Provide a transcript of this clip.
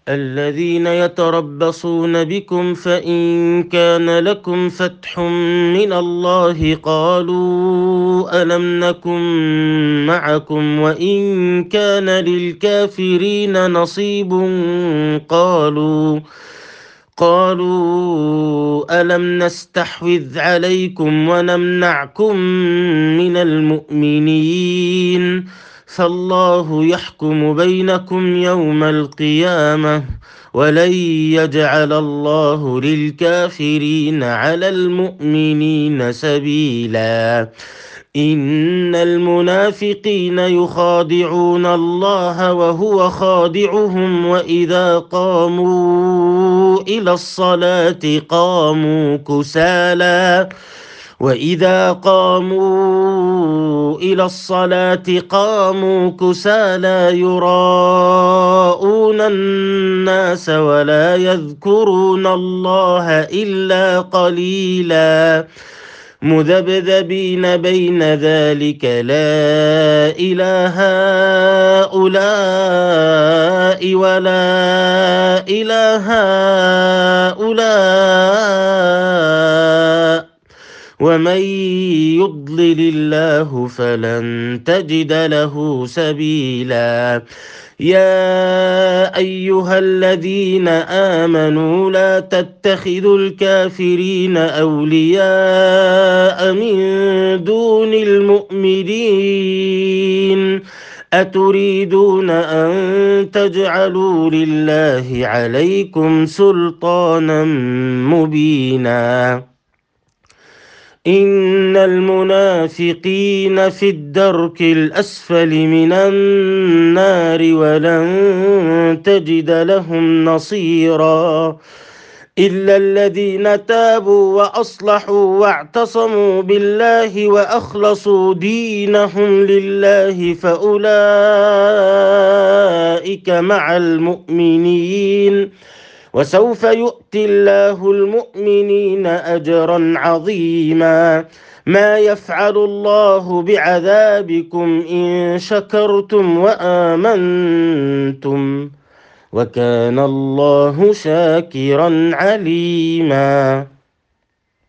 الذين يتربصون بكم فإن كان لكم فتح من الله قالوا ألم نكن معكم وإن كان للكافرين نصيب قالوا ألم نستحوذ عليكم ونمنعكم من المؤمنين فالله يحكم بينكم يوم القيامة ولن يجعل الله للكافرين على المؤمنين سبيلا إن المنافقين يخادعون الله وهو خادعهم وإذا قاموا إلى الصلاة قاموا كسالى يراءون الناس ولا يذكرون الله إلا قليلا مذبذبين بين ذلك لا إله هؤلاء ولا إله هؤلاء ومن يضلل الله فلن تجد له سبيلا يا أيها الذين آمنوا لا تتخذوا الكافرين أولياء من دون المؤمنين أتريدون أن تجعلوا لله عليكم سلطانا مبينا إن المنافقين في الدرك الأسفل من النار ولن تجد لهم نصيرا إلا الذين تابوا وأصلحوا واعتصموا بالله وأخلصوا دينهم لله فأولئك مع المؤمنين وسوف يؤتي الله المؤمنين أجرا عظيما ما يفعل الله بعذابكم إن شكرتم وآمنتم وكان الله شاكرا عليما.